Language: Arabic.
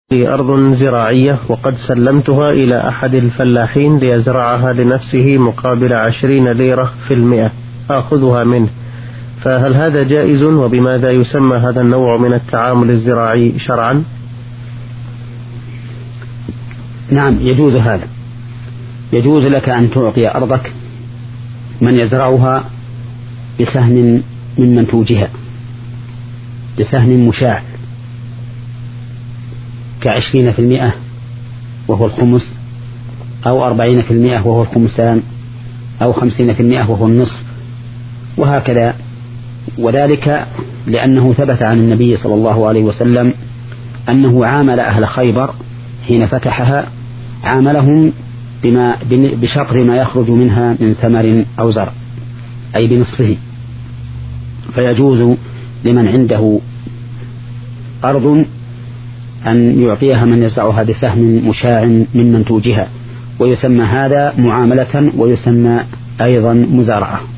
في أرض زراعية وقد سلمتها إلى أحد الفلاحين ليزرعها لنفسه مقابل 20 ليرة في 100 آخذها منه، فهل هذا جائز؟ وبماذا يسمى هذا النوع من التعامل الزراعي شرعا؟ نعم، يجوز هذا. يجوز لك أن تعطي أرضك من يزرعها بسهم من منتوجها، بسهم مشاع ك20% وهو الخمس، أو 40% وهو الخمسان، أو 50% وهو النصف، وهكذا. وذلك لأنه ثبت عن النبي صلى الله عليه وسلم أنه عامل أهل خيبر حين فتحها، عاملهم بشطر ما يخرج منها من ثمر أو زرع، أي بنصفه. فيجوز لمن عنده أرض أن يعطيها من يزرعها بسهم مشاع من منتوجها، ويسمى هذا معاملة ويسمى أيضا مزارعة.